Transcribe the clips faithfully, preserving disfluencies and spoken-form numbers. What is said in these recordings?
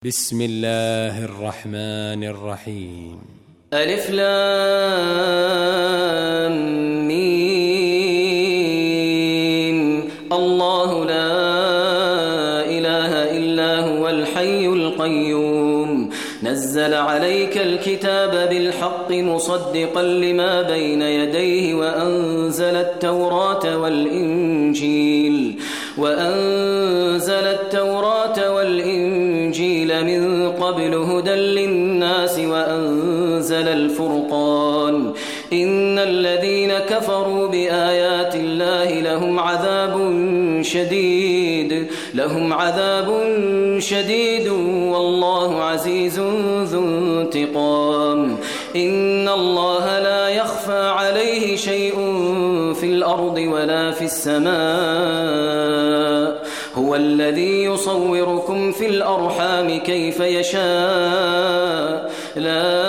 بسم الله الرحمن الرحيم. ألف لام ميم. الله لا إله إلا هو الحي القيوم نزل عليك الكتاب بالحق مصدقا لما بين يديه وأنزل التوراة والإنجيل وأنزل التوراة والإنجيل من قبل هدى للناس وأنزل الفرقان إن الذين كفروا بآيات الله لهم عذاب شديد لهم عذاب شديد والله عزيز ذو انتقام. إن الله لا يخفى عليه شيء في الأرض ولا في السماء هو الذي يصوركم في الأرحام كيف يشاء لا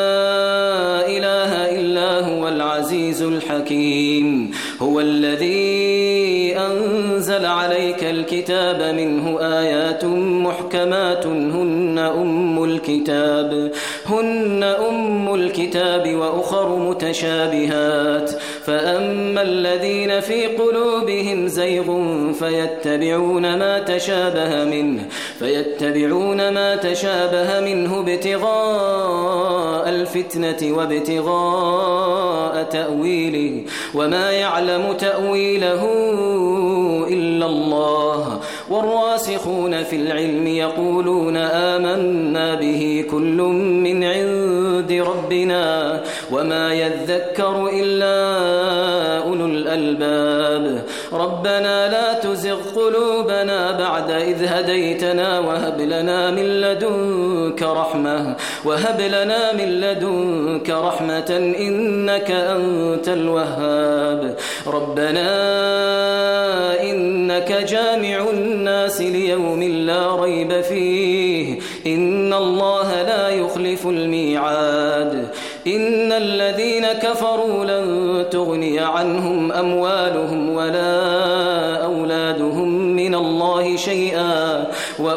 إله إلا هو العزيز الحكيم. هو الذي أنزل عليك الكتاب منه آيات محكمات هن أم الكتاب هن أم الكتاب وأخر متشابهات فأما الذين في قلوبهم زيغ فيتبعون ما تشابه منه فيتبعون ما تشابه منه ابتغاء الفتنة وابتغاء تأويله وما يعلم تأويله إلا الله والراسخون في العلم يقولون آمنا به كل من عند ربنا وما يذكر إلا أولو الألباب. ربنا لا تزغ قلوبنا بعد إذ هديتنا وهب لنا من لدنك رحمة وهب لنا من لدنك رحمة إنك أنت الوهاب. ربنا إنك جامع الناس ليوم لا ريب فيه إن الله لا يخلف الميعاد. إن الذين كفروا لن تغني عنهم أموالهم ولا أولادهم من الله شيئا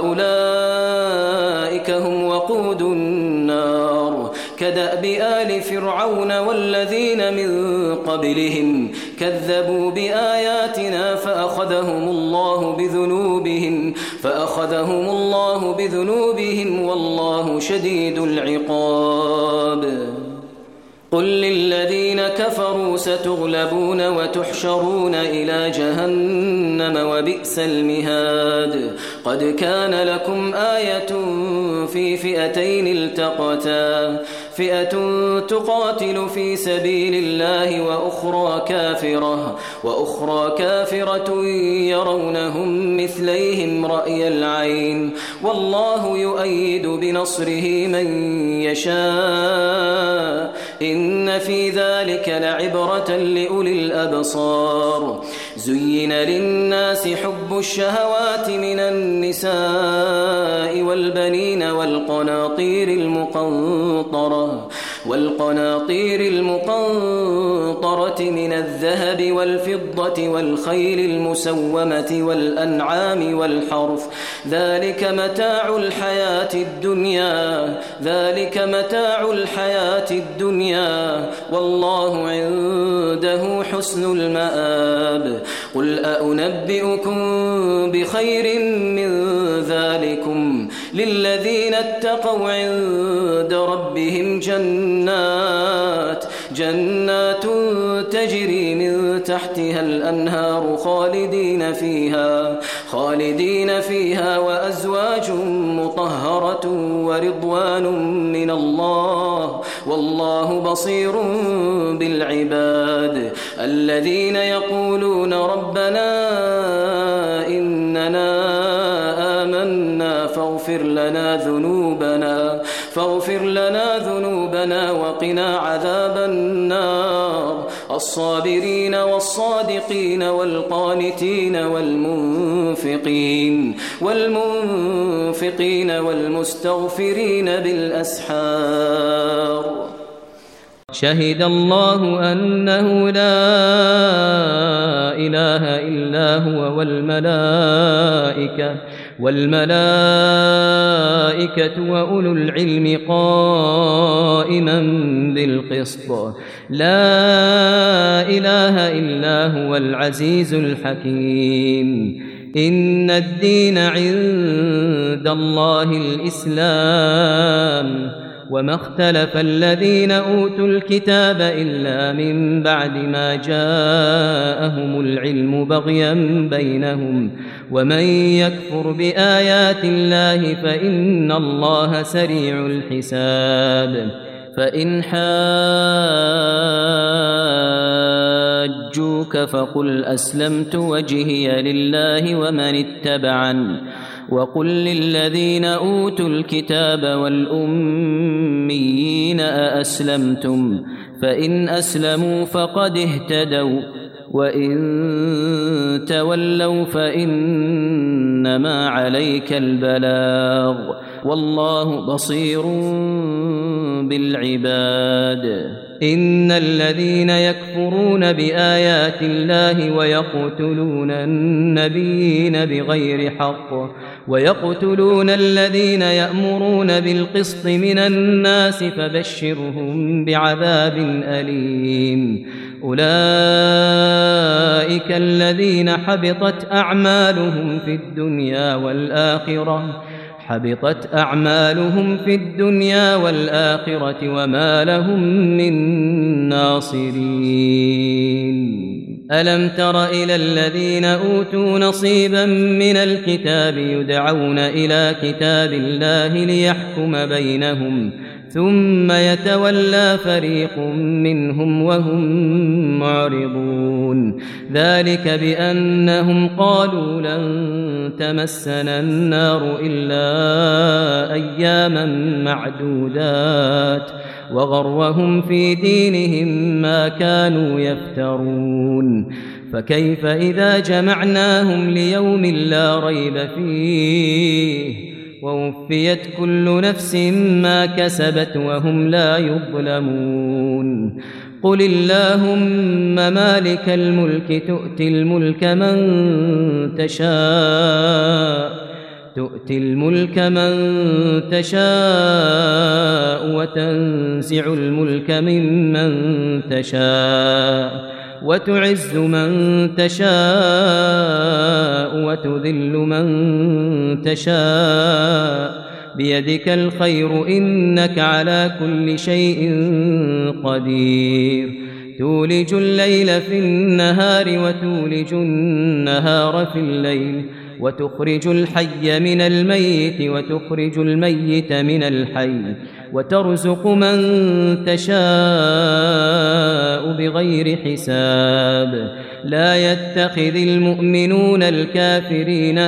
وأولئك هم وقود النار. كدأب آل فرعون والذين من قبلهم كذبوا بآياتنا فأخذهم الله بذنوبهم فأخذهم الله بذنوبهم والله شديد العقاب. قل للذين كفروا ستغلبون وتحشرون إلى جهنم وبئس المهاد. قد كان لكم آية في فئتين التقتا فئة تقاتل في سبيل الله وأخرى كافرة وأخرى كافرة يرونهم مثليهم رأي العين والله يؤيد بنصره من يشاء إن في ذلك لعبرة لأولي الأبصار. زين للناس حب الشهوات من النساء والبنين والقناطير المقنطرة والقناطير المقنطرة من الذهب والفضة والخيل المسومة والأنعام والحرث ذلك متاع الحياة الدنيا ذلك متاع الحياة الدنيا والله عنده حسن المآب. قل أأنبئكم بخير من ذلكم للذين اتقوا عند ربهم جنات جنات تجري من تحتها الأنهار خالدين فيها خالدين فيها وأزواج مطهرة ورضوان من الله والله بصير بالعباد. الذين يقولون ربنا إننا آمنا فاغفر لنا ذنوبنا فاغفر لنا ذنوبنا وقنا عذاب النار. الصابرين والصادقين والقانتين والمنفقين والمنفقين والمستغفرين بالأسحار. شهد الله أنه لا إله إلا هو والملائكة والملائكة والملائكة وأولو العلم قائما بالقسط لا إله إلا هو العزيز الحكيم إن الدين عند الله الإسلام وما اختلف الذين أوتوا الكتاب إلا من بعد ما جاءهم العلم بغيا بينهم ومن يكفر بآيات الله فإن الله سريع الحساب فإن حاجوك فقل أسلمت وجهي لله ومن اتبعن وقل للذين أوتوا الكتاب والأميين أأسلمتم فإن أسلموا فقد اهتدوا وإن تولوا فإنما عليك البلاغ والله بصير بالعباد إن الذين يكفرون بآيات الله ويقتلون النبيين بغير حق ويقتلون الذين يأمرون بالقسط من الناس فبشرهم بعذاب أليم أولئك الذين حبطت أعمالهم في الدنيا والآخرة حبطت أعمالهم في الدنيا والآخرة وما لهم من ناصرين ألم تر إلى الذين أوتوا نصيبا من الكتاب يدعون إلى كتاب الله ليحكم بينهم ثم يتولى فريق منهم وهم معرضون ذلك بأنهم قالوا لن تمسنا النار إلا أياما معدودات وغرهم في دينهم ما كانوا يفترون فكيف إذا جمعناهم ليوم لا ريب فيه ووفيت كل نفس ما كسبت وهم لا يظلمون قل اللهم مالك الملك تؤتي الملك من تشاء تؤتي الملك من تشاء وتنزع الملك ممن تشاء وتعز من تشاء وتذل من تشاء بيدك الخير إنك على كل شيء قدير تولج الليل في النهار وتولج النهار في الليل وتخرج الحي من الميت وتخرج الميت من الحي وترزق من تشاء بغير حساب لا يتخذ المؤمنون الكافرين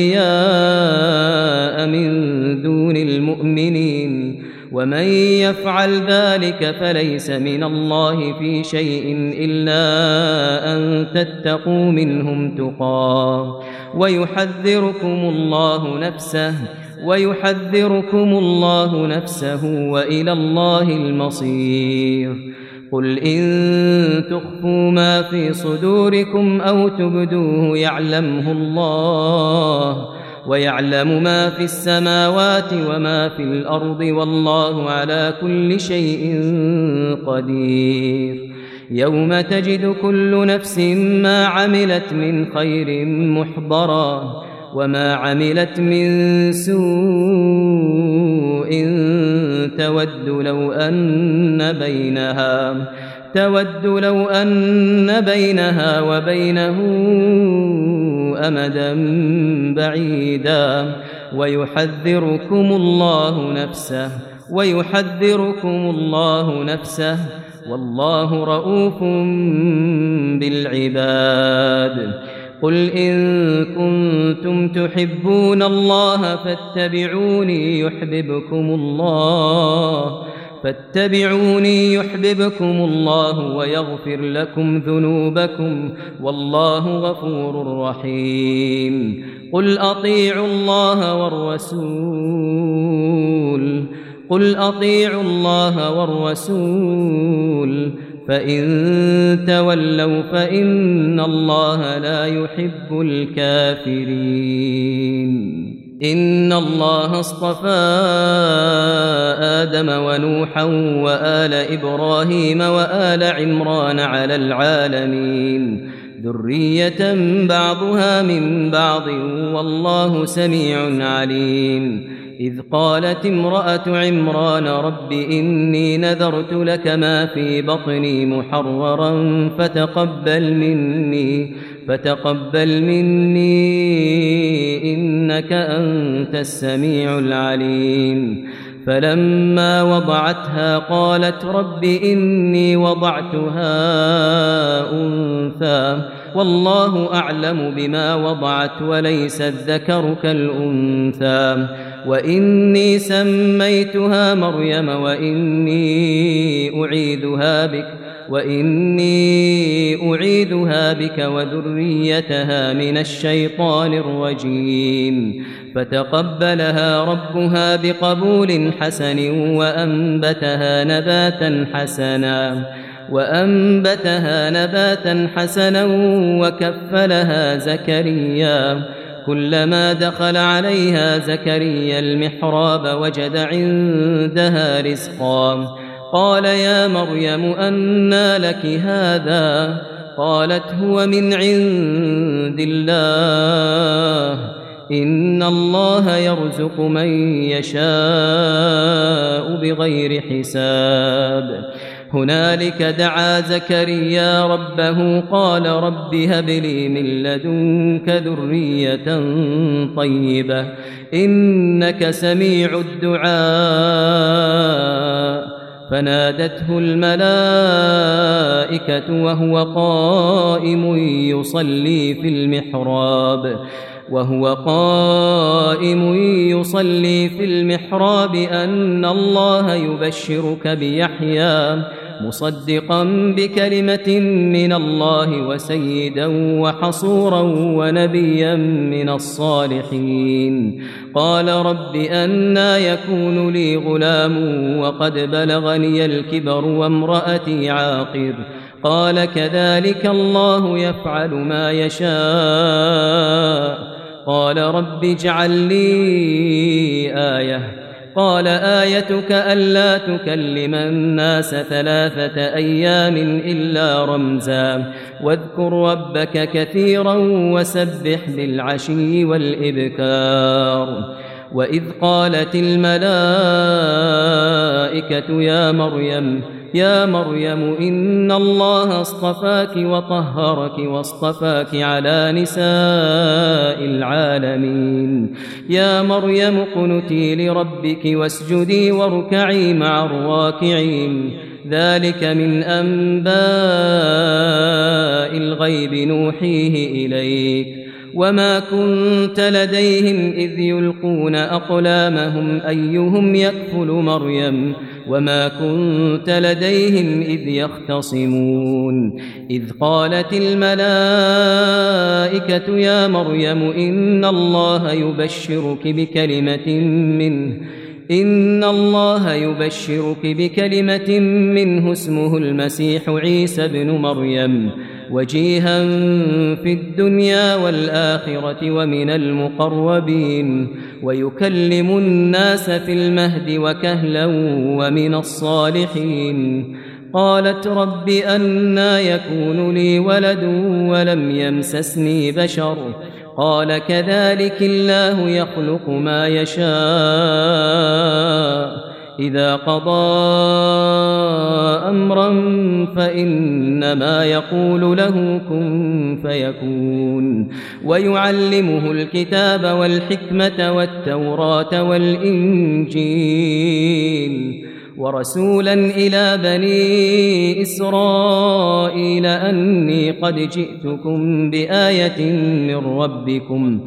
أولياء من دون المؤمنين ومن يفعل ذلك فليس من الله في شيء إلا أن تتقوا منهم تقاه ويحذركم الله نفسه ويحذركم الله نفسه وإلى الله المصير قل إن تخفوا ما في صدوركم أو تبدوه يعلمه الله ويعلم ما في السماوات وما في الأرض والله على كل شيء قدير يوم تجد كل نفس ما عملت من خير محضرا وما عملت من سوء تود لو أن بينها تود لو أن بينها وبينه أمدا بعيدا ويحذركم الله نفسه ويحذركم الله نفسه والله رؤوف بالعباد قل إن كنتم تحبون الله فاتبعوني يحببكم الله فاتبعوني يحببكم الله ويغفر لكم ذنوبكم والله غفور رحيم قل أطيعوا الله والرسول قل أطيعوا الله والرسول فإن تولوا فإن الله لا يحب الكافرين إن الله اصطفى آدم ونوحا وآل إبراهيم وآل عمران على العالمين ذرية بعضها من بعض والله سميع عليم إذ قالت امرأة عمران رب إني نذرت لك ما في بطني محررا فتقبل مني فتقبل مني إنك أنت السميع العليم فلما وضعتها قالت رب إني وضعتها أنثى والله أعلم بما وضعت وليس الذكر كالأنثى وإني سميتها مريم وإني أعيذها بك وإني أعيذها بك وذريتها من الشيطان الرجيم فتقبلها ربها بقبول حسن وأنبتها نباتا حسنا وأنبتها نباتا حسنا وكفلها زكريا كلما دخل عليها زكريا المحراب وجد عندها رزقا قال يا مريم أنى لك هذا قالت هو من عند الله إن الله يرزق من يشاء بغير حساب هنالك دعا زكريا ربه قال رب هب لي من لدنك ذرية طيبة إنك سميع الدعاء فنادته الملائكة وهو قائم يصلي في المحراب وهو قائم يصلي في المحراب أن الله يبشرك بيحيى مصدقا بكلمة من الله وسيدا وحصورا ونبيا من الصالحين قال رب أنى يكون لي غلام وقد بلغني الكبر وامرأتي عاقر قال كذلك الله يفعل ما يشاء قال رب اجعل لي آية قال آيتك ألا تكلم الناس ثلاثة أيام إلا رمزا واذكر ربك كثيرا وسبح بالعشي والإبكار وإذ قالت الملائكة يا مريم يا مريم إن الله اصطفاك وطهرك واصطفاك على نساء العالمين يا مريم اقنتي لربك واسجدي واركعي مع الراكعين ذلك من أنباء الغيب نوحيه إليك وما كنت لديهم إذ يلقون أقلامهم أيهم يكفل مريم وما كنت لديهم إذ يختصمون إذ قالت الملائكة يا مريم إن الله يبشرك بكلمة منه إن الله يبشرك بكلمة منه اسمه المسيح عيسى ابن مريم وجيها في الدنيا والآخرة ومن المقربين ويكلم الناس في المهد وكهلا ومن الصالحين قالت رب أنى يكون لي ولد ولم يمسسني بشر قال كذلك الله يخلق ما يشاء إذا قضى أمرا فإنما يقول له كن فيكون ويعلمه الكتاب والحكمة والتوراة والإنجيل ورسولا إلى بني إسرائيل أني قد جئتكم بآية من ربكم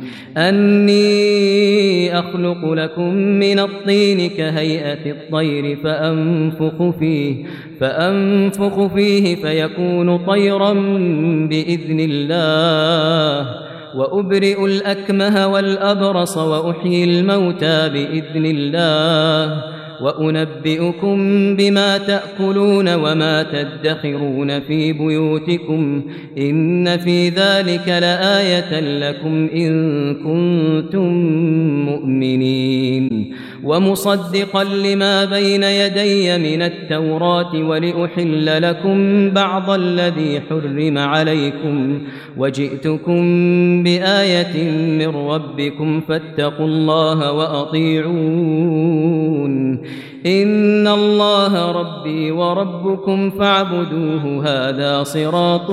أني أخلق لكم من الطين كهيئة الطير فأنفخ فيه فأنفخ فيه فيكون طيرا بإذن الله وأبرئ الأكمه والأبرص وأحيي الموتى بإذن الله وأنبئكم بما تأكلون وما تدخرون في بيوتكم إن في ذلك لآية لكم إن كنتم مؤمنين ومصدقا لما بين يدي من التوراة ولأحل لكم بعض الذي حرم عليكم وجئتكم بآية من ربكم فاتقوا الله وأطيعون إن الله ربي وربكم فاعبدوه هذا صراط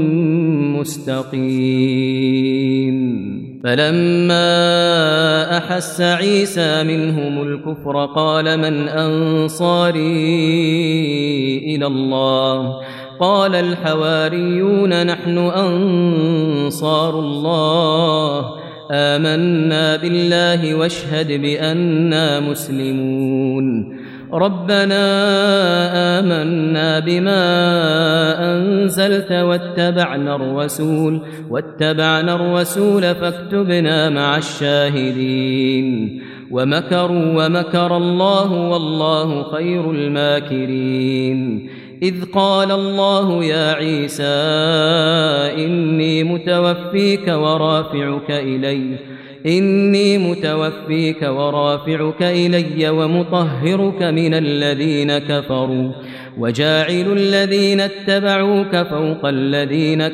مستقيم فلما أحس عيسى منهم الكفر قال من أنصاري إلى الله قال الحواريون نحن أنصار الله آمنا بالله واشهد بأننا مسلمون ربنا آمنا بما أنزلت واتبعنا الرسول واتبعنا الرسول فاكتبنا مع الشاهدين ومكروا ومكر الله والله خير الماكرين إذ قال الله يا عيسى إني متوفيك ورافعك إلي إني متوفيك ورافعك إلي ومطهرك من الذين كفروا وجاعل الذين اتبعوك فوق الذين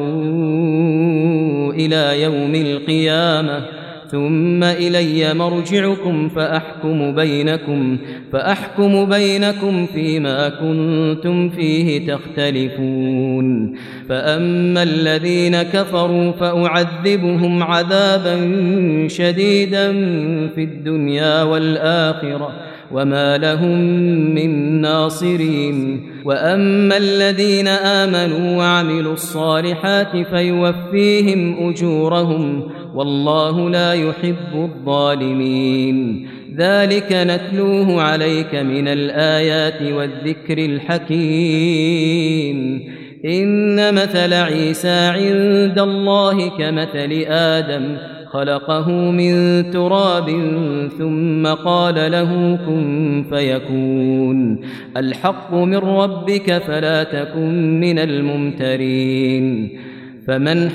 كفروا إلى يوم القيامة ثم إلي مرجعكم فأحكم بينكم فأحكم بينكم فيما كنتم فيه تختلفون فأما الذين كفروا فأعذبهم عذابا شديدا في الدنيا والآخرة وما لهم من ناصرين وأما الذين آمنوا وعملوا الصالحات فيوفيهم أجورهم والله لا يحب الظالمين ذلك نتلوه عليك من الآيات والذكر الحكيم إن مثل عيسى عند الله كمثل آدم خلقه من تراب ثم قال له كن فيكون الحق من ربك فلا تكن من الممترين فمن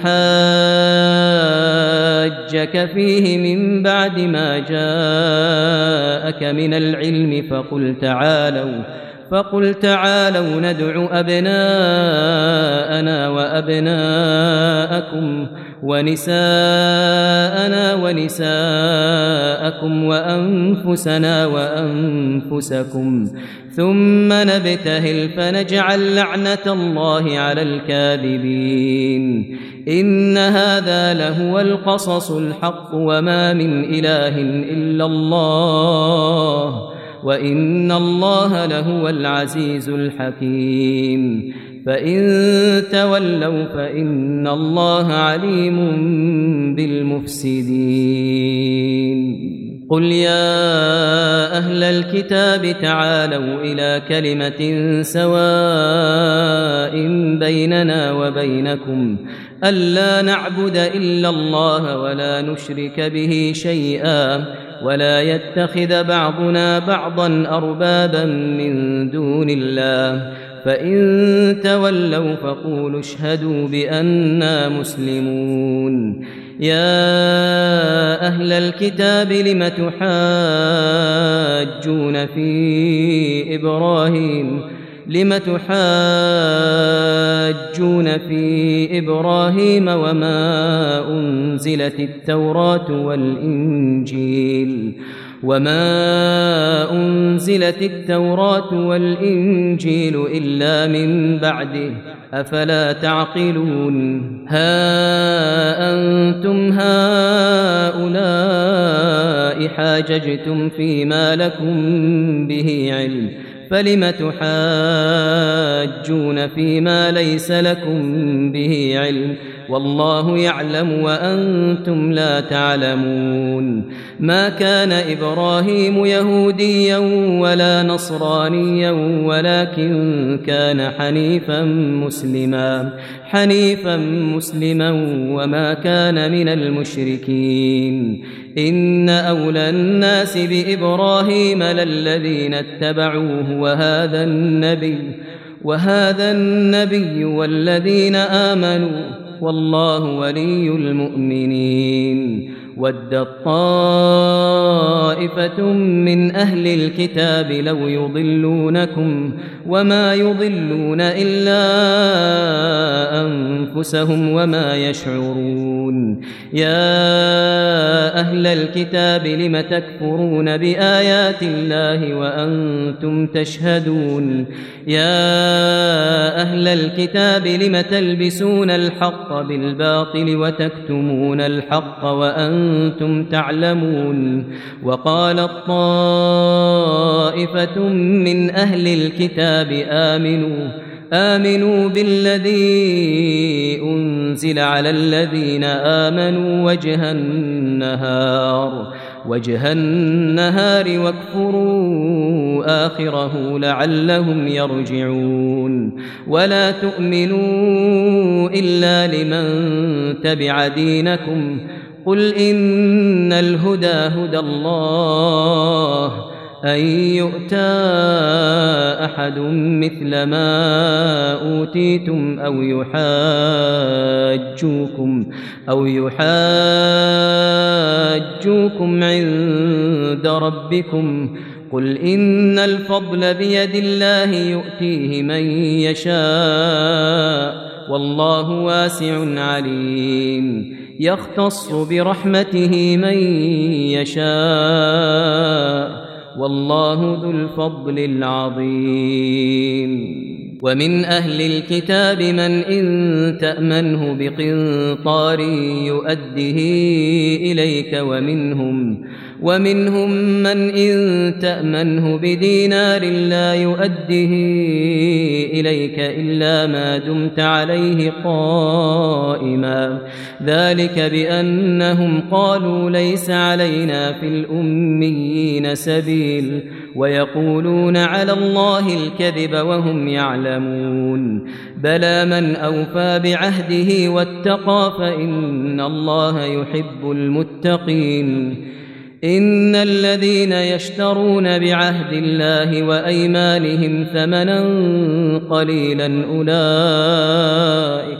حاجك فيه من بعد ما جاءك من العلم فقل تعالوا فقل تعالوا ندع أبناءنا وأبناءكم ونساءنا ونساءكم وأنفسنا وأنفسكم ثم نبتهل فنجعل لعنة الله على الكاذبين إن هذا لهو القصص الحق وما من إله إلا الله وإن الله لهو العزيز الحكيم فإن تولوا فإن الله عليم بالمفسدين قل يا أهل الكتاب تعالوا إلى كلمة سواء بيننا وبينكم ألا نعبد إلا الله ولا نشرك به شيئا ولا يتخذ بعضنا بعضا أربابا من دون الله فإن تولوا فقولوا اشهدوا بأننا مسلمون يا أهل الكتاب لم تحاجون في إبراهيم لم تحاجون في إبراهيم وما أنزلت التوراة والإنجيل وما أنزلت التوراة والإنجيل إلا من بعده أفلا تعقلون ها أنتم هؤلاء حاججتم فيما لكم به علم فلم تحاجون فيما ليس لكم به علم والله يعلم وأنتم لا تعلمون ما كان إبراهيم يهوديا ولا نصرانيا ولكن كان حنيفا مسلما حنيفا مسلما وما كان من المشركين إن أولى الناس بإبراهيم للذين اتبعوه وهذا النبي وهذا النبي والذين آمنوا والله ولي المؤمنين ودت طائفة من أهل الكتاب لو يضلونكم وما يضلون إلا أنفسهم وما يشعرون يا أهل الكتاب لم تكفرون بآيات الله وأنتم تشهدون يا أهل الكتاب لم تلبسون الحق بالباطل وتكتمون الحق وأنتم تعلمون وقالت طائفة من أهل الكتاب آمنوا آمنوا بالذي أنزل على الذين آمنوا وجه النهار وجه النهار واكفروا آخره لعلهم يرجعون ولا تؤمنوا إلا لمن تبع دينكم قل إن الهدى هدى الله أن يؤتى أحد مثل ما أوتيتم أو يحاجوكم أو يحاجوكم عند ربكم قل إن الفضل بيد الله يؤتيه من يشاء والله واسع عليم يختص برحمته من يشاء والله ذو الفضل العظيم ومن أهل الكتاب من إن تأمنه بقنطار يؤده إليك ومنهم ومنهم من إن تأمنه بدينار لا يؤده إليك إلا ما دمت عليه قائما ذلك بأنهم قالوا ليس علينا في الأميين سبيل ويقولون على الله الكذب وهم يعلمون بلى من أوفى بعهده واتقى فإن الله يحب المتقين إن الذين يشترون بعهد الله وأيمانهم ثمنا قليلا أولئك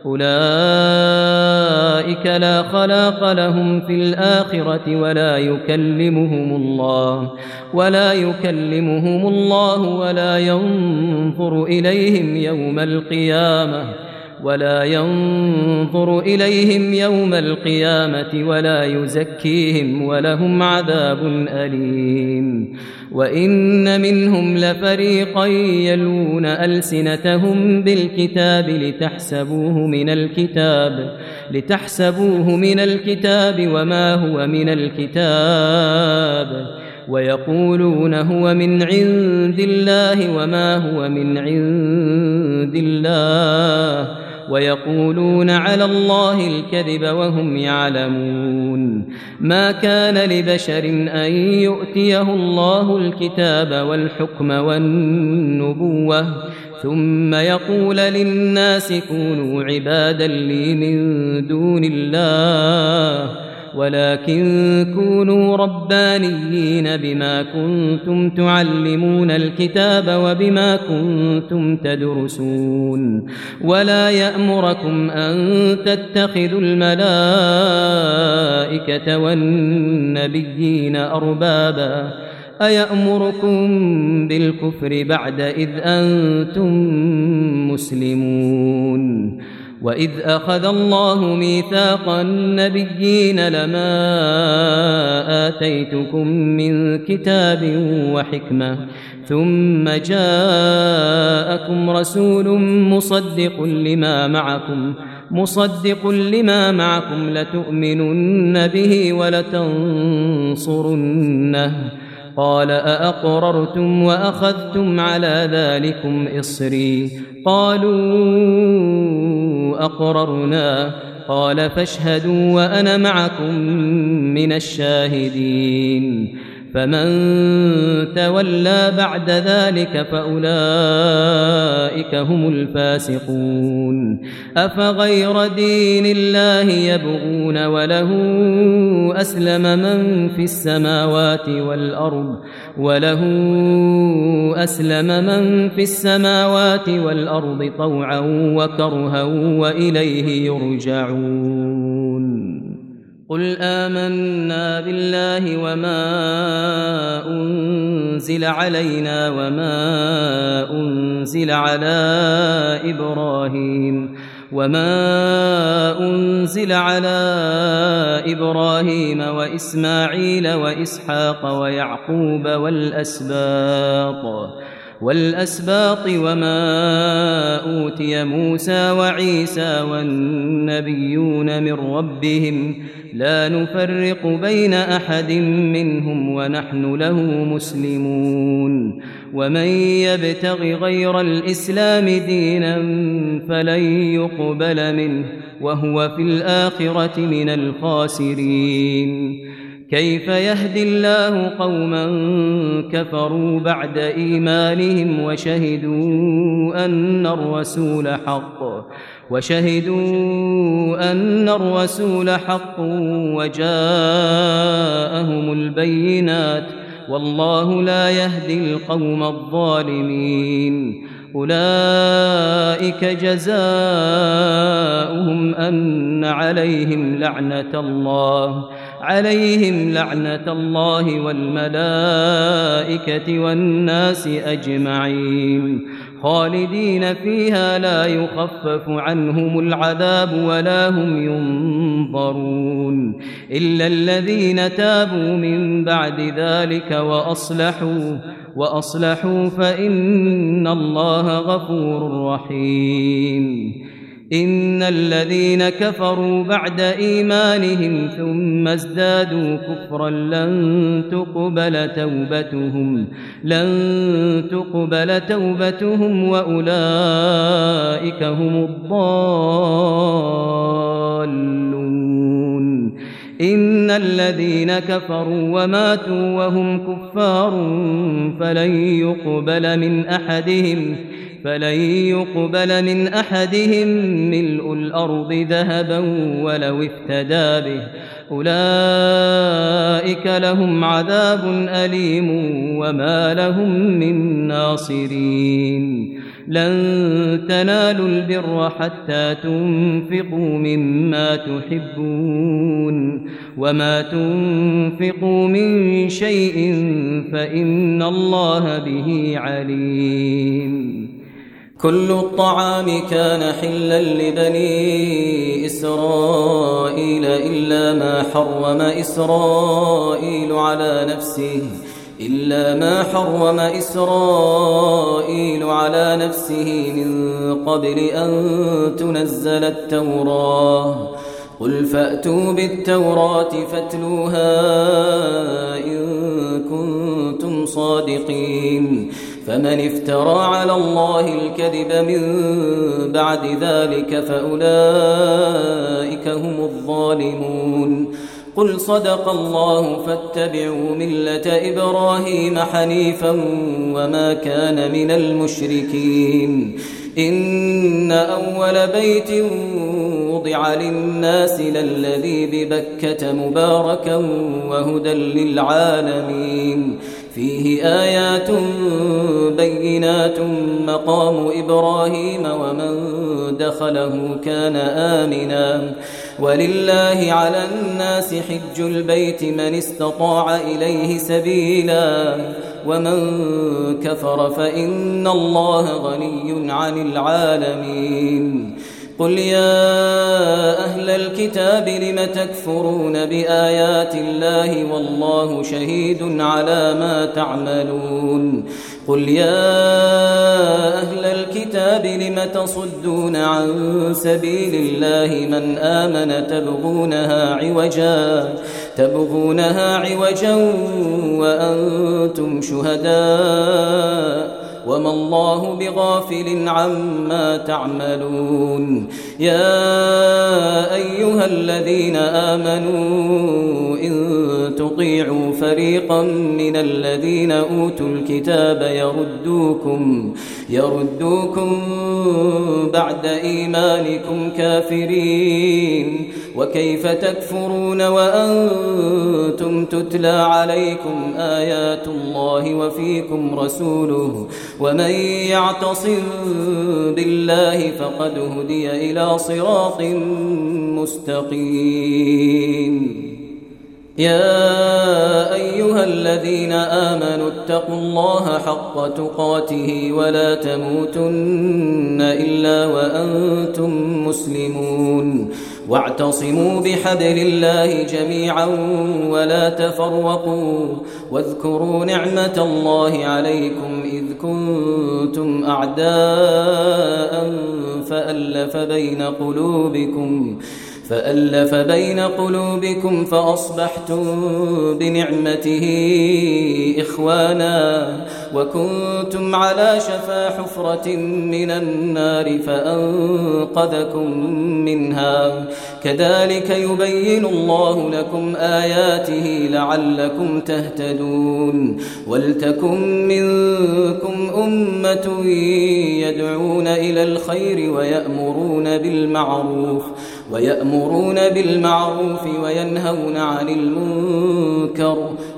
أولئك لا خلاق لهم في الآخرة ولا يكلمهم الله ولا يكلمهم الله ولا ينظر إليهم يوم القيامة ولا ينظر إليهم يوم القيامة ولا يزكيهم ولهم عذاب أليم وإن منهم لفريقا يلون ألسنتهم بالكتاب لتحسبوه من الكتاب لتحسبوه من الكتاب وما هو من الكتاب ويقولون هو من عند الله وما هو من عند الله ويقولون على الله الكذب وهم يعلمون ما كان لبشر أن يؤتيه الله الكتاب والحكم والنبوة ثم يقول للناس كونوا عبادا لي من دون الله ولكن كونوا ربانيين بما كنتم تعلمون الكتاب وبما كنتم تدرسون ولا يأمركم أن تتخذوا الملائكة والنبيين أربابا أيأمركم بالكفر بعد إذ أنتم مسلمون وإذ أخذ الله ميثاق النبيين لما آتيتكم من كتاب وحكمة ثم جاءكم رسول مصدق لما معكم مصدق لما معكم لتؤمنن به ولتنصرنه قال أأقررتم وأخذتم على ذلكم إصري قالوا أقررنا قال فاشهدوا وأنا معكم من الشاهدين فمن تولى بعد ذلك فأولئك هم الفاسقون أفغير دين الله يبغون وله أسلم من في السماوات والأرض وله أسلم من في السماوات والأرض طوعا وكرها وإليه يرجعون قل آمنا بالله وما أنزل علينا وما أنزل على إبراهيم وما أنزل على إبراهيم وإسماعيل وإسحاق ويعقوب والأسباط والأسباط وما أوتي موسى وعيسى والنبيون من ربهم لا نفرق بين أحد منهم ونحن له مسلمون ومن يبتغ غير الإسلام دينا فلن يقبل منه وهو في الآخرة من الخاسرين كيف يهدي الله قوما كفروا بعد إيمانهم وشهدوا أن الرسول حق وشهدوا أن الرسول حق وجاءهم البينات والله لا يهدي القوم الظالمين أولئك جزاؤهم أن عليهم لعنة الله عليهم لعنة الله والملائكة والناس أجمعين خالدين فيها لا يخفف عنهم العذاب ولا هم ينظرون إلا الذين تابوا من بعد ذلك وأصلحوا وأصلحوا فإن الله غفور رحيم إن الذين كفروا بعد إيمانهم ثم ازدادوا كفرا لن تقبل توبتهم لن تقبل توبتهم وأولئك هم الضالون إن الذين كفروا وماتوا وهم كفار فلن يقبل من أحدهم فلن يقبل من أحدهم ملء الأرض ذهبا ولو افتدى به أولئك لهم عذاب أليم وما لهم من ناصرين لن تنالوا البر حتى تنفقوا مما تحبون وما تنفقوا من شيء فإن الله به عليم كل الطعام كان حلا لبني إسرائيل إلا ما حرم إسرائيل على نفسه إلا ما حرم إسرائيل على نفسه من قبل أن تنزل التوراة قل فأتوا بالتوراة فاتلوها إن كنتم صادقين فمن افترى على الله الكذب من بعد ذلك فأولئك هم الظالمون قل صدق الله فاتبعوا ملة إبراهيم حنيفا وما كان من المشركين إن أول بيت وضع للناس للذي ببكة مباركا وهدى للعالمين فيه آيات بينات مقام إبراهيم ومن دخله كان آمنا ولله على الناس حج البيت من استطاع إليه سبيلا ومن كفر فإن الله غني عن العالمين قل يا أهل الكتاب لم تكفرون بآيات الله والله شهيد على ما تعملون قل يا أهل الكتاب لم تصدون عن سبيل الله من آمن تبغونها عوجا تبغونها عوجا وأنتم شهداء وما الله بغافل عما تعملون يا أيها الذين آمنوا إن تطيعوا فريقا من الذين أوتوا الكتاب يردوكم يردوكم بعد إيمانكم كافرين وكيف تكفرون وأنتم تتلى عليكم آيات الله وفيكم رسوله ومن يعتصم بالله فقد هدي إلى صراط مستقيم يا أيها الذين آمنوا اتقوا الله حق تقاته ولا تموتن إلا وأنتم مسلمون واعتصموا بحبل الله جميعا ولا تفرقوا واذكروا نعمة الله عليكم إذ كنتم أعداء فألف بين قلوبكم فألف بين قلوبكم فأصبحتم بنعمته إخوانا وكنتم على شفا حفرة من النار فأنقذكم منها كذلك يبين الله لكم آياته لعلكم تهتدون ولتكن منكم أمة يدعون إلى الخير ويأمرون بالمعروف ويأمرون بالمعروف وينهون عن المنكر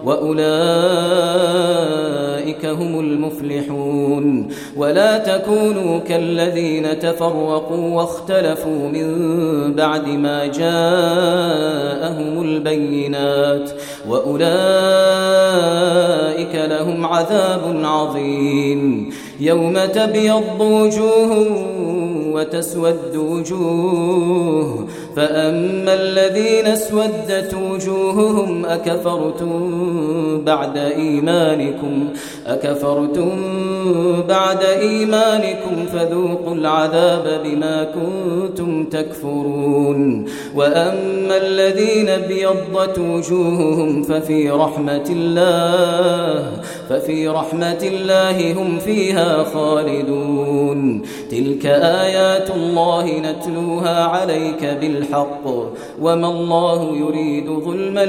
وأولئك هم المفلحون ولا تكونوا كالذين تفرقوا واختلفوا من بعد ما جاءهم البينات وأولئك لهم عذاب عظيم يوم تبيض وجوه وتسود وجوه فأما الذين اسودت وجوههم أكفرتم بعد إيمانكم أكفرتم بعد إيمانكم فذوقوا العذاب بما كنتم تكفرون وأما الذين ابيضت وجوههم ففي رحمة الله ففي رحمة الله هم فيها خالدون تلك آيات الله نتلوها عليك بالحق وما الله يريد ظلما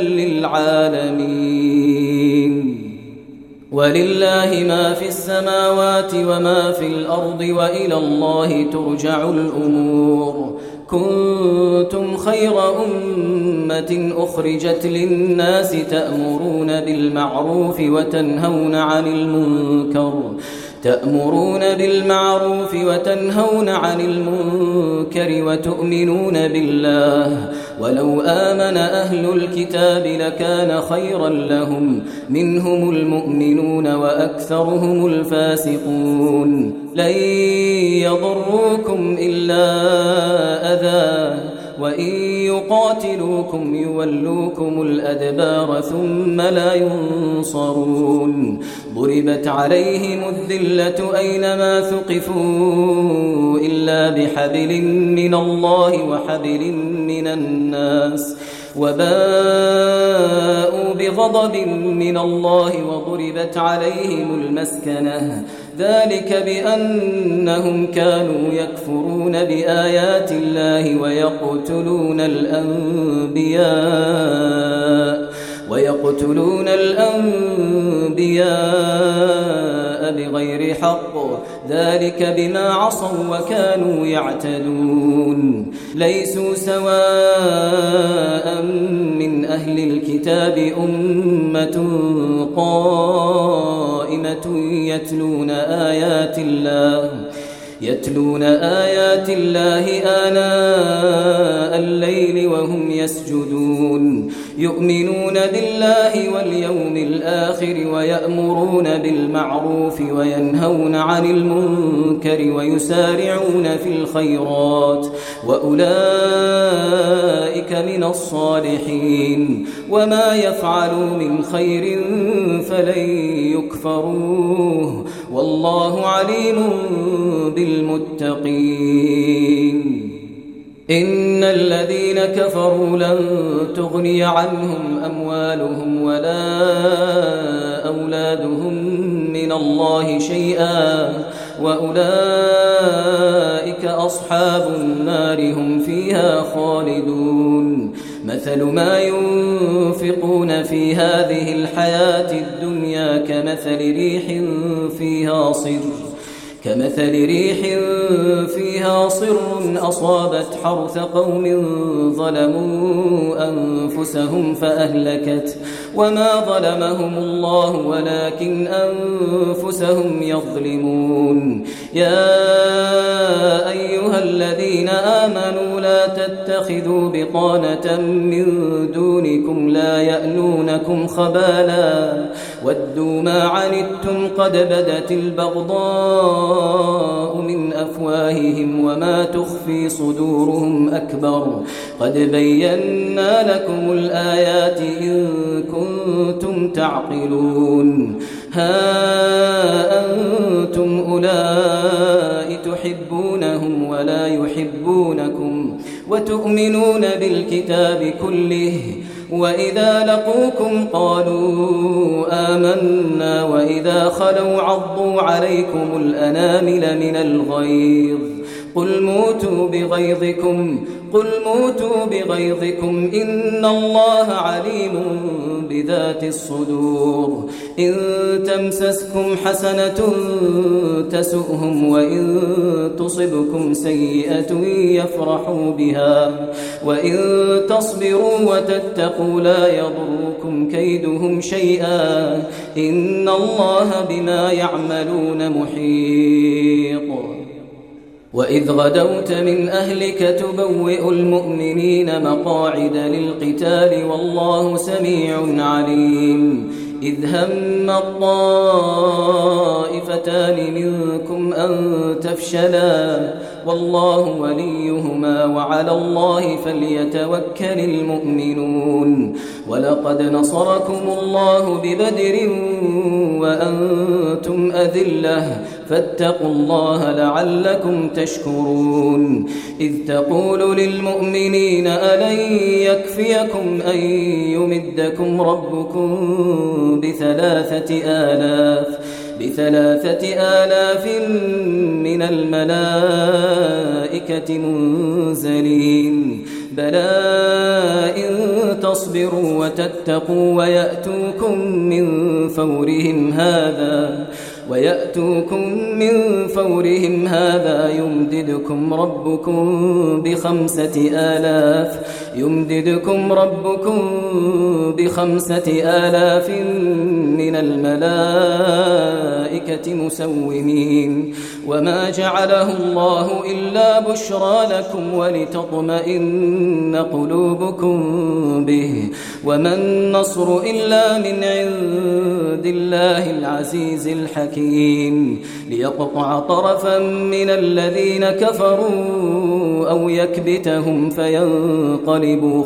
للعالمين ولله ما في السماوات وما في الأرض وإلى الله ترجع الأمور كنتم خير أمة أخرجت للناس تأمرون بالمعروف وتنهون عن المنكر تأمرون بالمعروف وتنهون عن المنكر وتؤمنون بالله ولو آمن أهل الكتاب لكان خيرا لهم منهم المؤمنون وأكثرهم الفاسقون لن يضروكم إلا أذى وإن يقاتلوكم يولوكم الأدبار ثم لا ينصرون ضربت عليهم الذلة أينما ثقفوا إلا بحبل من الله وحبل من الناس وباءوا بغضب من الله وضربت عليهم المسكنة ذلك بأنهم كانوا يكفرون بآيات الله ويقتلون الأنبياء ويقتلون الأنبياء بغير حق ذلك بما عصوا وكانوا يعتدون ليسوا سواء من أهل الكتاب أمة قائمة يتلون آيات الله يتلون آيات الله آناء الليل وهم يسجدون يؤمنون بالله واليوم الآخر ويأمرون بالمعروف وينهون عن المنكر ويسارعون في الخيرات وأولئك من الصالحين وما يفعلوا من خير فلن يكفروه والله عليم بالمتقين إن الذين كفروا لن تغني عنهم أموالهم ولا أولادهم من من الله شيئا وأولئك أصحاب النار هم فيها خالدون مثل ما ينفقون في هذه الحياة الدنيا كمثل ريح فيها صر كمثل ريح فيها صر أصابت حرث قوم ظلموا أنفسهم فأهلكت وما ظلمهم الله ولكن أنفسهم يظلمون يا أيها الذين آمنوا لا تتخذوا بطانة من دونكم لا يألونكم خبالا ودوا ما عنتم قد بدت البغضاء من أفواههم وما تخفي صدورهم أكبر قد بينا لكم الآيات إن كنتم تعقلون ها أنتم أولئك تحبونهم ولا يحبونكم وتؤمنون بالكتاب كله وإذا لقوكم قالوا آمنا وإذا خلوا عضوا عليكم الأنامل من الغيظ قل موتوا بغيظكم قل موتوا بغيظكم إن الله عليم بذات الصدور إن تمسسكم حسنة تسؤهم وإن تصبكم سيئة يفرحوا بها وإن تصبروا وتتقوا لا يضركم كيدهم شيئا إن الله بما يعملون محيط وإذ غدوت من أهلك تبوئ المؤمنين مقاعد للقتال والله سميع عليم إذ هم الطائفتان منكم أن تفشلا والله وليهما وعلى الله فليتوكل المؤمنون ولقد نصركم الله ببدر وأنتم أذلة فاتقوا الله لعلكم تشكرون إذ تقول للمؤمنين ألن يكفيكم أن يمدكم ربكم بثلاثة آلاف بثلاثة آلاف من الملائكة منزلين بلى إن تصبروا وتتقوا ويأتوكم من فورهم هذا ويأتوكم من فورهم هذا يمددكم ربكم بخمسة آلاف يمددكم ربكم بخمسة آلاف من الملائكة مسومين وما جعله الله إلا بشرى لكم ولتطمئن قلوبكم به وما النصر إلا من عند الله العزيز الحكيم ليقطع طرفا من الذين كفروا أو يكبتهم فينقلبوا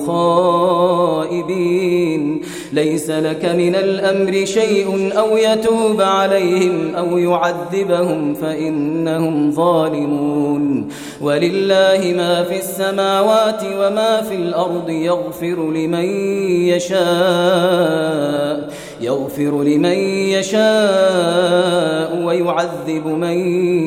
خائبين ليس لك من الأمر شيء أو يتوب عليهم أو يعذبهم فإنهم ظالمون ولله ما في السماوات وما في الأرض يغفر لمن يشاء يغفر لمن يشاء ويعذب من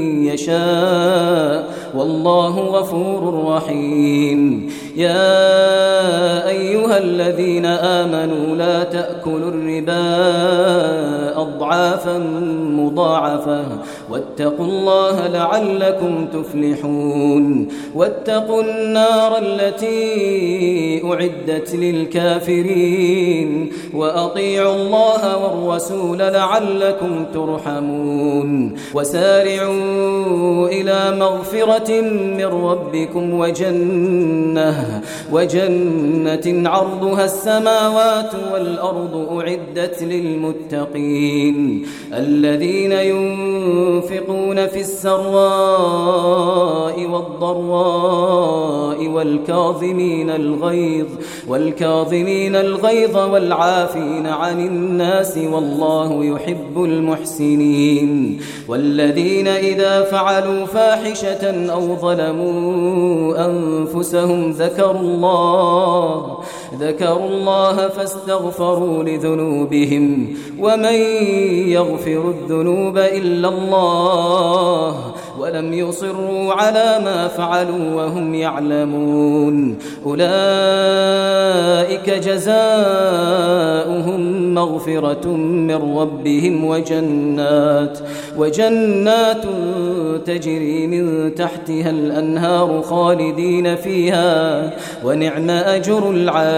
يشاء والله غفور رحيم يا أيها الذين آمنوا لا تأكلوا الربا أضعافا مضاعفة واتقوا الله لعلكم تفلحون واتقوا النار التي أعدت للكافرين وأطيعوا الله والرسول لعلكم ترحمون وسارعوا إلى مغفرة من ربكم وجنة وجنة عرضها السماوات والأرض أعدت للمتقين الذين ينفقون في السراء والضراء والكاظمين الغيظ والكاظمين الغيظ والعافين عن الناس والله يحب المحسنين والذين إذا فعلوا فاحشة أو ظلموا أنفسهم ذكروا الله ذكروا الله فاستغفروا لذنوبهم ومن يغفر يغفر الذنوب إلا الله ولم يصروا على ما فعلوا وهم يعلمون أولئك جزاؤهم مغفرة من ربهم وجنات وجنات تجري من تحتها الأنهار خالدين فيها ونعم أجر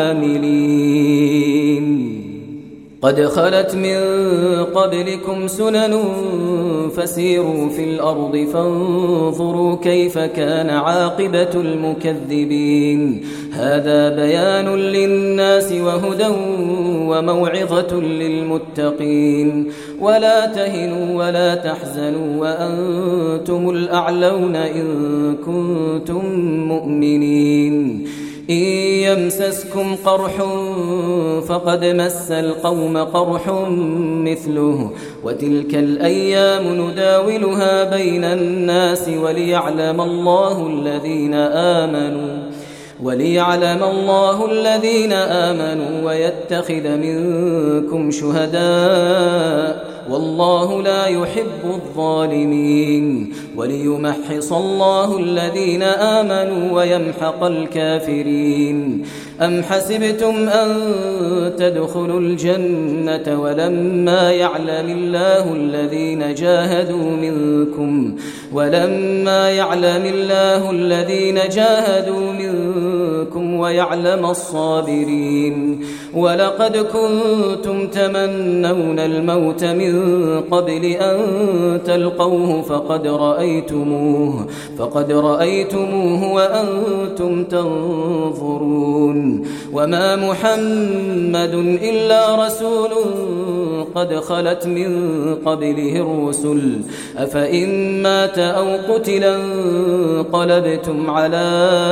العاملين قد خلت من قبلكم سنن فسيروا في الأرض فانظروا كيف كان عاقبة المكذبين هذا بيان للناس وهدى وموعظة للمتقين ولا تهنوا ولا تحزنوا وأنتم الأعلون إن كنتم مؤمنين إن يمسسكم قرح فقد مس القوم قرح مثله وتلك الأيام نداولها بين الناس وليعلم الله الذين آمنوا وليعلم الله الذين آمنوا ويتخذ منكم شهداء والله لا يحب الظالمين وليمحص الله الذين آمنوا ويمحق الكافرين أم حسبتم أن تدخلوا الجنة ولما يعلم الله الذين جاهدوا منكم ولما يعلم الله الذين جاهدوا منكم ويعلم الصابرين ولقد كنتم تمنون الموت من قبل أن تلقوه فقد رأيتموه فقد رأيتموه وأنتم تنظرون وما محمد إلا رسول قد خلت من قبله الرسل أفإن مات أو قتلا انقلبتم على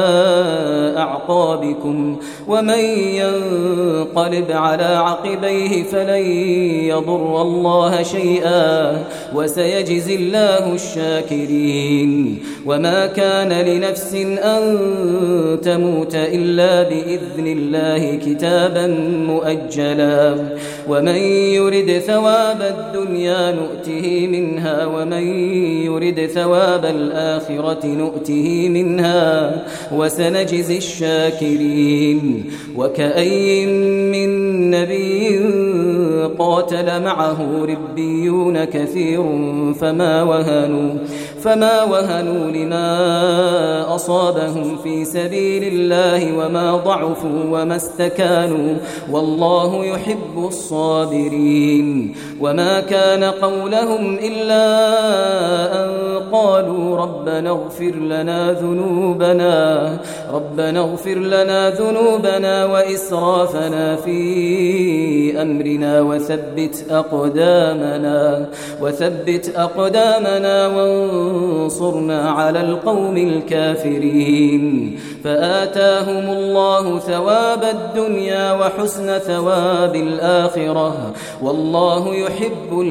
أعقابكم ومن ينقلب على عقبيه فلن يضر الله شيئا وسيجزي الله الشاكرين وما كان لنفس أن تموت إلا بإذن الله كتابا مؤجلا ومن يرد ثواب الدنيا نؤته منها ومن يرد ثواب الآخرة نؤته منها وسنجزي الشاكرين وكأي من نبي قاتل معه ربيون كثير فما وهنوا فما وهنوا لما أصابهم في سبيل الله وما ضعفوا وما استكانوا والله يحب الصابرين وما كان قولهم إلا أن قالوا ربنا اغفر لنا ذنوبنا ربنا اغفر لنا ذنوبنا وإسرافنا في أمرنا وثبت أقدامنا وثبت أقدامنا وانصرنا على القوم الكافرين فآتاهم الله ثواب الدنيا وحسن ثواب الآخرة والله يحب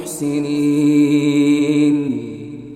المحسنين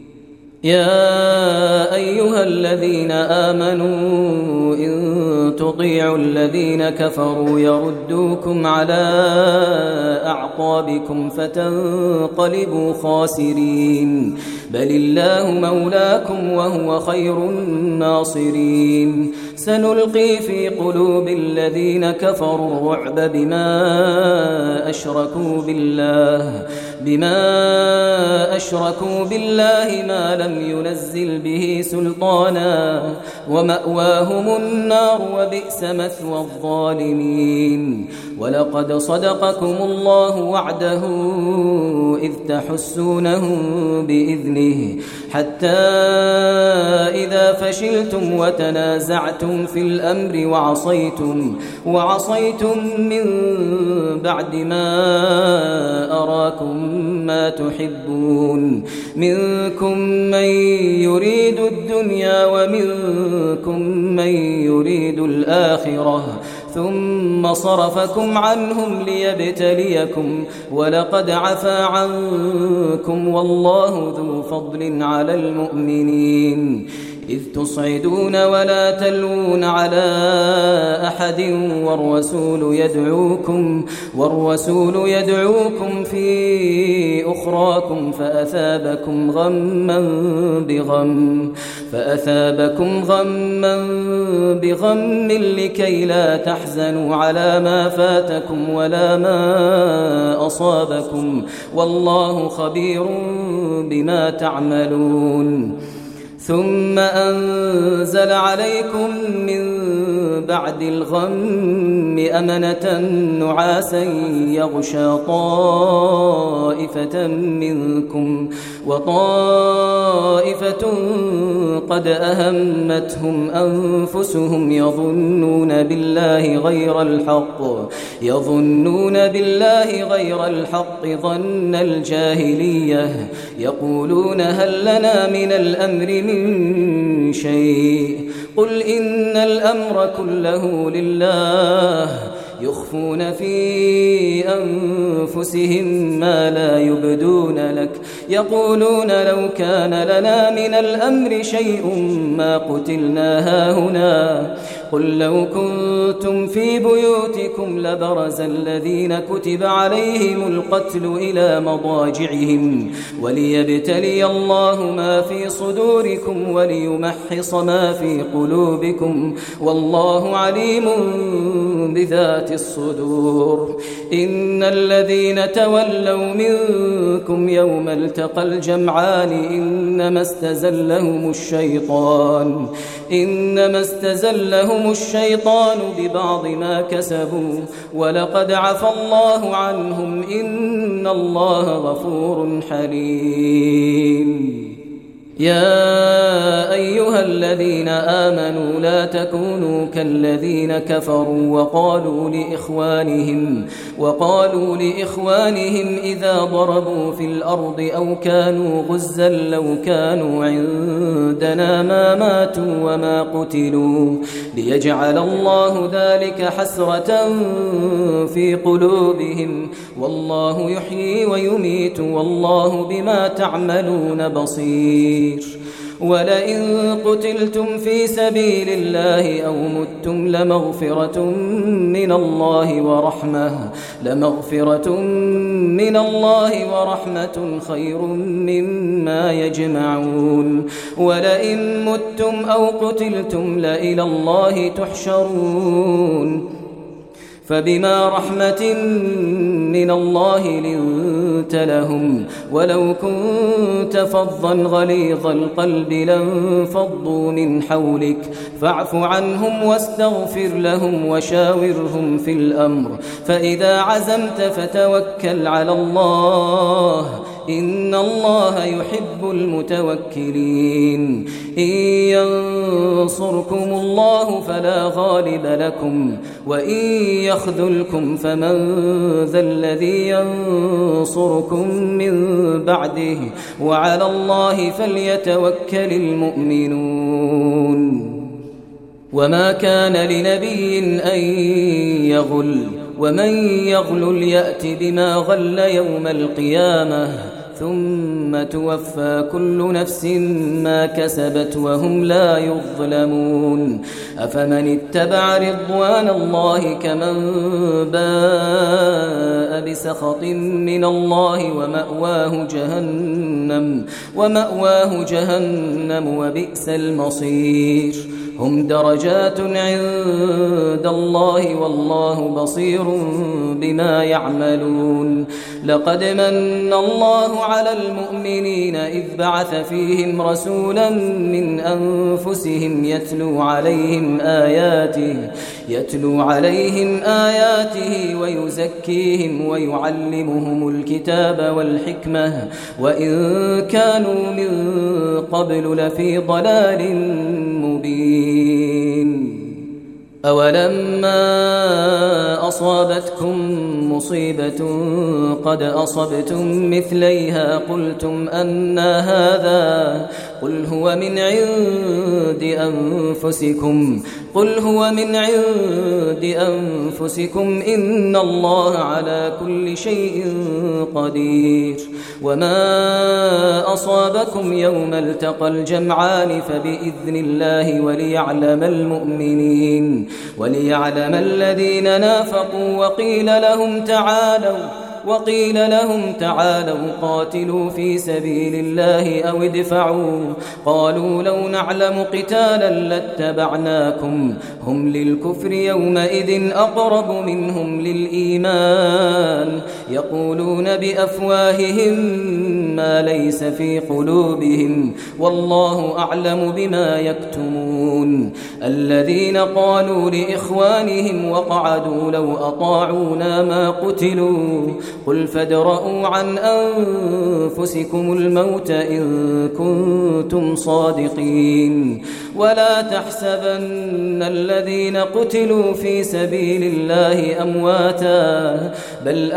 يا أيها الذين آمنوا إن تطيعوا الذين كفروا يردوكم على أعقابكم فتنقلبوا خاسرين بل الله مولاكم وهو خير الناصرين سنلقي في قلوب الذين كفروا الرعب بما أشركوا بالله بما أشركوا بالله ما لم ينزل به سلطانا ومأواهم النار وبئس مثوى الظالمين ولقد صدقكم الله وعده إذ تحسونهم بإذنه حتى إذا فشلتم وتنازعتم في الأمر وعصيتم وعصيتم من بعد ما أراكم ما تحبون منكم من يريد الدنيا ومنكم من يريد الآخرة ثم صرفكم عنهم ليبتليكم ولقد عفا عنكم والله ذو فضل على المؤمنين إذ تصعدون ولا تلوون على أحد والرسول يدعوكم والرسول يدعوكم في أخراكم فأثابكم غما بغم فأثابكم غما بغم لكي لا تحزنوا على ما فاتكم ولا ما أصابكم والله خبير بما تعملون ثم أنزل عليكم من بعد الغم أمنة نعاسا يغشى طائفة منكم وطائفة قد أهمتهم أنفسهم يظنون بالله غير الحق يظنون بالله غير الحق ظن الجاهلية يقولون هل لنا من الأمر من شيء قل إن الأمر كله لله يخفون في أنفسهم ما لا يبدون لك يقولون لو كان لنا من الأمر شيء ما قتلنا هاهنا قل لو كنتم في بيوتكم لبرز الذين كتب عليهم القتل إلى مضاجعهم وليبتلي الله ما في صدوركم وليمحص ما في قلوبكم والله عليم بذات الصدور إن الذين تولوا منكم يوم التقى الجمعان إنما استزلهم الشيطان إنما استزلهم الشيطان ببعض ما كسبوا ولقد عفى الله عنهم إن الله غفور حليم يا أيها الذين آمنوا لا تكونوا كالذين كفروا وقالوا لإخوانهم وقالوا لإخوانهم إذا ضربوا في الأرض أو كانوا غزا لو كانوا عندنا ما ماتوا وما قتلوا ليجعل الله ذلك حسرة في قلوبهم والله يحيي ويميت والله بما تعملون بصير ولئن قتلتم في سبيل الله أو متم لمغفرة من الله ورحمة لمغفرة من الله ورحمة خير مما يجمعون ولئن متم أو قتلتم لإلى الله تحشرون فبما رحمة من الله لنت لهم ولو كنت فظا غليظ القلب لانفضوا من حولك فاعف عنهم واستغفر لهم وشاورهم في الأمر فإذا عزمت فتوكل على الله إن الله يحب المتوكلين إن ينصركم الله فلا غالب لكم وإن يخذلكم فمن ذا الذي ينصركم من بعده وعلى الله فليتوكل المؤمنون وما كان لنبي أن يغل ومن يغل يأت بما غل يوم القيامة ثم توفى كل نفس ما كسبت وهم لا يظلمون أفمن اتبع رضوان الله كمن باء بسخط من الله ومأواه جهنم ومأواه جهنم وبئس المصير هم درجات عند الله والله بصير بما يعملون لقد من الله على المؤمنين إذ بعث فيهم رسولا من أنفسهم يتلو عليهم آياته يتلو عليهم آياته ويزكيهم ويعلمهم الكتاب والحكمة وإن كانوا من قبل لفي ضلال مبين أولما أصابتكم مصيبة قد أصبتم مثليها قلتم أنى هذا قل هو من عند أنفسكم قل هو من عند أنفسكم إن الله على كل شيء قدير وما أصابكم يوم التقى الجمعان فبإذن الله وليعلم المؤمنين وليعلم الذين نافقوا وقيل لهم تعالوا وقيل لهم تعالوا قاتلوا في سبيل الله أو ادفعوا قالوا لو نعلم قتالا لاتبعناكم هم للكفر يومئذ أقرب منهم للإيمان يقولون بأفواههم ما ليس في قلوبهم والله أعلم بما يكتمون الذين قالوا لإخوانهم وقعدوا لو أطاعونا ما قتلوا قل فادرءوا عن أنفسكم الموت إن كنتم صادقين ولا تحسبن الذين قتلوا في سبيل الله أمواتا بل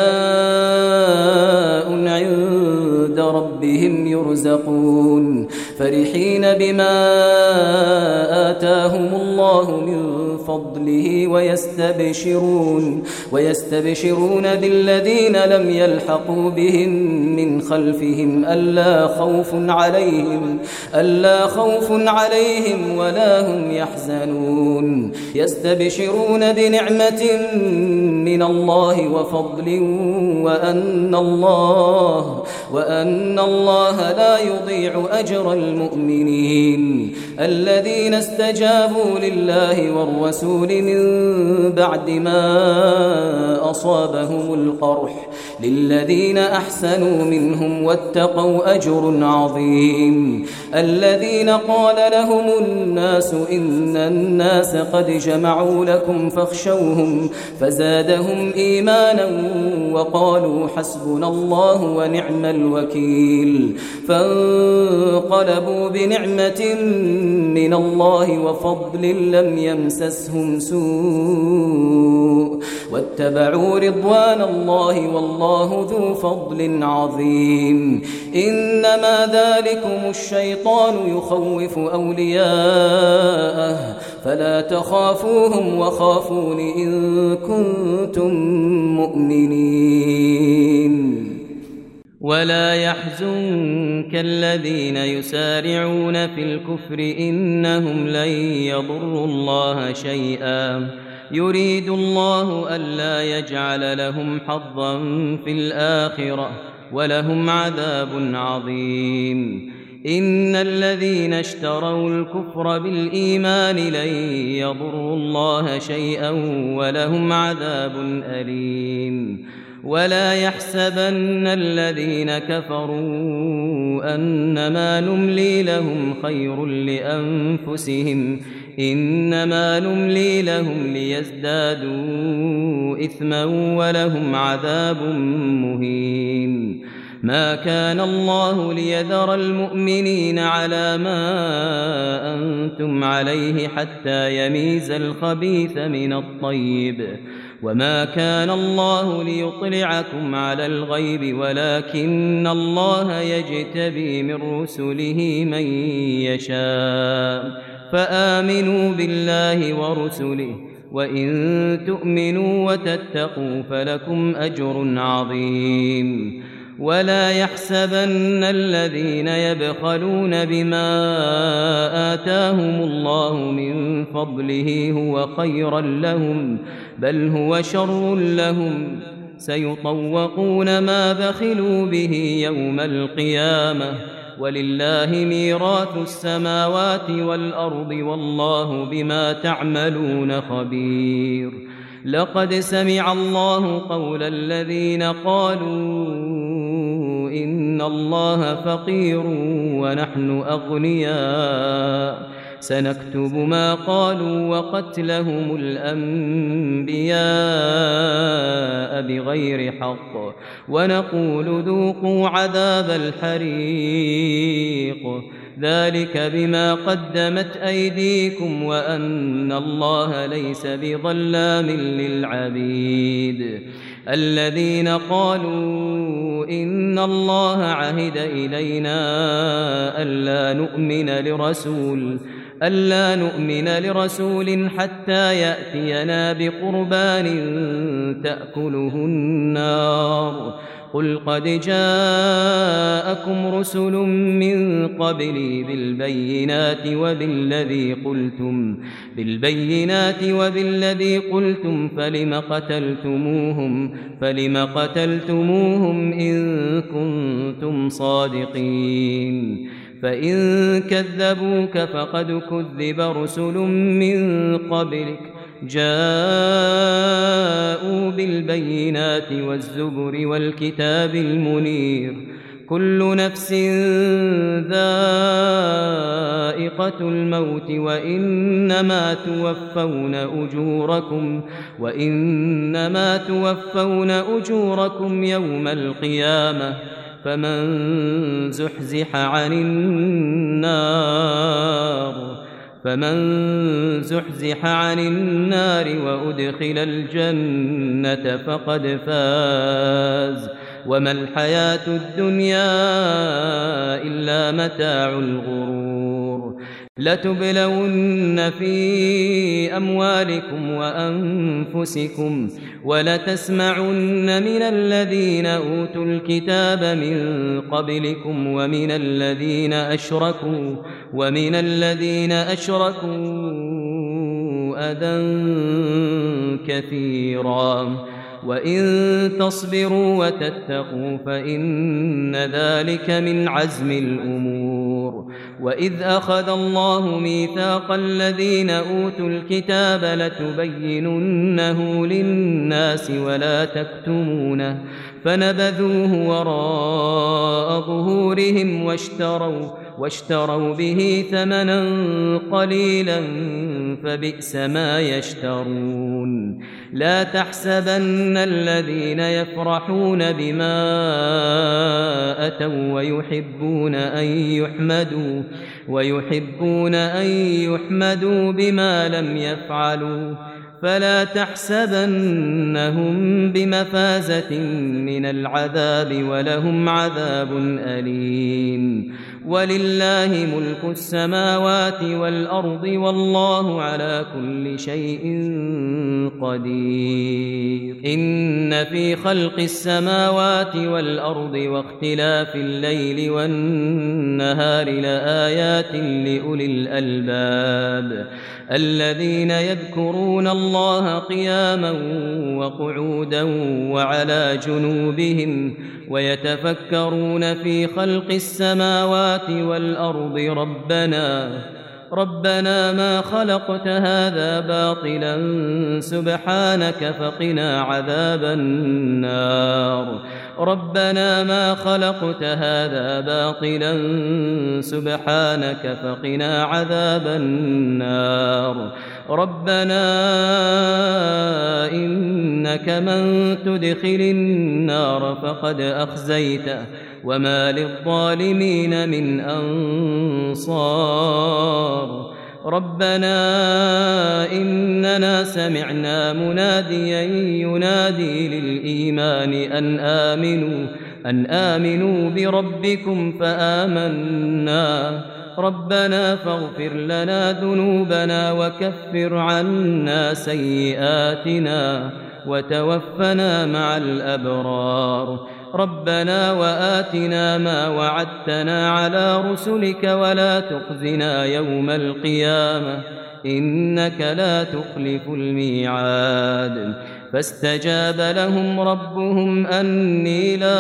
أحياء عند ربهم يرزقون فرحين بما آتاهم الله من فضله ويستبشرون ويستبشرون بالذين لم يلحقوا بهم من خلفهم ألا خوف عليهم ألا خوف عليهم ولا هم يحزنون يستبشرون بنعمة من الله وفضل وأن الله وأن الله لا يضيع أجر المؤمنين الذين استجابوا لله والرسول من بعد ما أصابهم القرح للذين أحسنوا منهم واتقوا أجر عظيم الذين قال لهم الناس إن الناس قد جمعوا لكم فاخشوهم فزادهم إيمانا وقالوا حسبنا الله ونعم الوكيل فانقلبوا بنعمة من الله وفضل لم يمسسهم سوء واتبعوا رضوان الله والله ذو فضل عظيم إنما ذلكم الشيطان يخوف أولياءه فلا تخافوهم وخافون إن كنتم مؤمنين ولا يحزنك الذين يسارعون في الكفر إنهم لن يضروا الله شيئا يريد الله ألا يجعل لهم حظا في الآخرة ولهم عذاب عظيم إن الذين اشتروا الكفر بالإيمان لن يضروا الله شيئا ولهم عذاب أليم ولا يحسبن الذين كفروا أنما نملي لهم خير لأنفسهم إنما نملي لهم ليزدادوا إثما ولهم عذاب مهين ما كان الله ليذر المؤمنين على ما أنتم عليه حتى يميز الخبيث من الطيب وما كان الله ليطلعكم على الغيب ولكن الله يجتبي من رسله من يشاء فآمنوا بالله ورسله وإن تؤمنوا وتتقوا فلكم أجر عظيم ولا يحسبن الذين يبخلون بما آتاهم الله من فضله هو خيرا لهم بل هو شر لهم سيطوقون ما بخلوا به يوم القيامة ولله ميراث السماوات والأرض والله بما تعملون خبير لقد سمع الله قول الذين قالوا إن الله فقير ونحن أغنياء سنكتب ما قالوا وقتلهم الأنبياء بغير حق ونقول ذوقوا عذاب الحريق ذلك بما قدمت أيديكم وأن الله ليس بظلام للعبيد الذين قالوا إن الله عهد إلينا ألا نؤمن لرسول ألا نؤمن لرسول حتى يأتينا بقربان تأكله النار قل قد جاءكم جاءكم رسل من قبلي بالبينات وبالذي قلتم بالبينات وبالذي قلتم فلم قتلتموهم فلم قتلتموهم إن كنتم صادقين فإن كذبوك فقد كذب رسل من قبلك جاءوا بالبينات والزبر والكتاب المنير كل نفس ذائقة الموت وإنما توفون أجوركم وإنما توفون أجوركم يوم القيامة فمن زحزح عن النار فمن زحزح عن النار وأدخل الجنة فقد فاز وما الحياة الدنيا إلا متاع الغرور لتبلون في أموالكم وأنفسكم ولتسمعن من الذين أوتوا الكتاب من قبلكم ومن الذين أشركوا ومن الذين أشركوا أذى كثيرا وإن تصبروا وتتقوا فإن ذلك من عزم الأمور وإذ أخذ الله ميثاق الذين أوتوا الكتاب لتبيننه للناس ولا تكتمونه فنبذوه وراء ظهورهم واشتروا واشتروا به ثمنا قليلا فبئس ما يشترون لا تحسبن الذين يفرحون بما أتوا ويحبون أن يحمدوا ويحبون أن يحمدوا بما لم يفعلوا فلا تحسبنهم بمفازة من العذاب ولهم عذاب أليم ولله ملك السماوات والأرض والله على كل شيء قدير إن في خلق السماوات والأرض واختلاف الليل والنهار لآيات لأولي الألباب الذين يذكرون الله قياما وقعودا وعلى جنوبهم ويتفكرون في خلق السماوات والأرض ربنا ربنا ما خلقت هذا باطلا سبحانك فقنا عذاب النار ربنا ما خلقت هذا باطلا سبحانك فقنا عذاب النار ربنا إنك من تدخل النار فقد أخزيته وما للظالمين من أنصار ربنا إننا سمعنا مناديا ينادي للإيمان أن آمنوا أن آمنوا بربكم فآمنا ربنا فاغفر لنا ذنوبنا وكفر عنا سيئاتنا وتوفنا مع الأبرار ربنا وآتنا ما وعدتنا على رسلك ولا تخزنا يوم القيامة إنك لا تخلف الميعاد فاستجاب لهم ربهم أني لا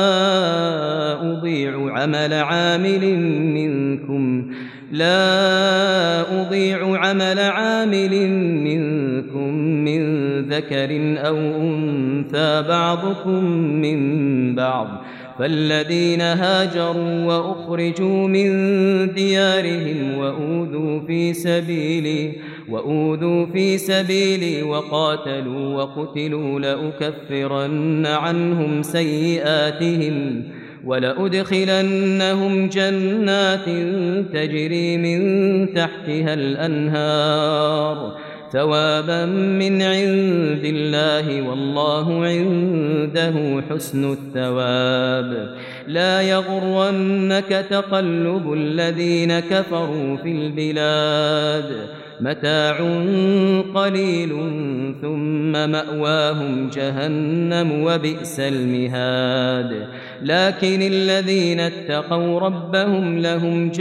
أضيع عمل عامل منكم لا أضيع عمل عامل منكم من ذكر أو أنثى بعضكم من بعض فالذين هاجروا وأخرجوا من ديارهم وأوذوا في سبيلي وأوذوا في سبيلي وقاتلوا وقتلوا لأكفرن عنهم سيئاتهم ولأدخلنهم جنات تجري من تحتها الأنهار ثوابا من عند الله والله عنده حسن الثواب لا يغرنك تقلب الذين كفروا في البلاد متاع قليل ثم مأواهم جهنم وبئس المهاد لكن الذين اتقوا ربهم لهم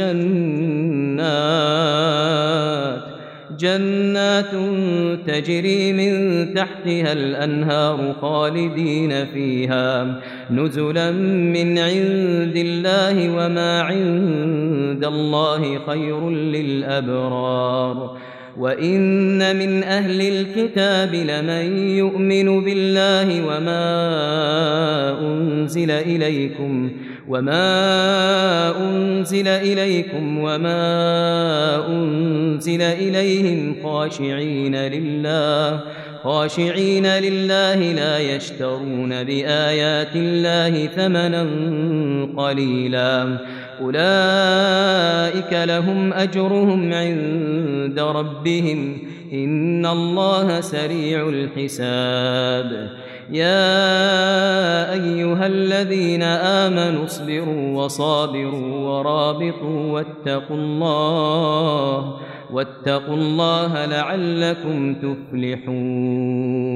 جنات جنات تجري من تحتها الأنهار خالدين فيها نزلا من عند الله وما عند الله خير للأبرار وإن من أهل الكتاب لمن يؤمن بالله وما أنزل إليكم وما أنزل إليكم وما أنزل إليهم خاشعين لله خاشعين لله لا يشترون بآيات الله ثمنا قليلا أولئك لهم أجرهم عند ربهم إن الله سريع الحساب يا أيها الذين آمنوا اصبروا وصابروا ورابطوا واتقوا الله واتقوا الله لعلكم تفلحون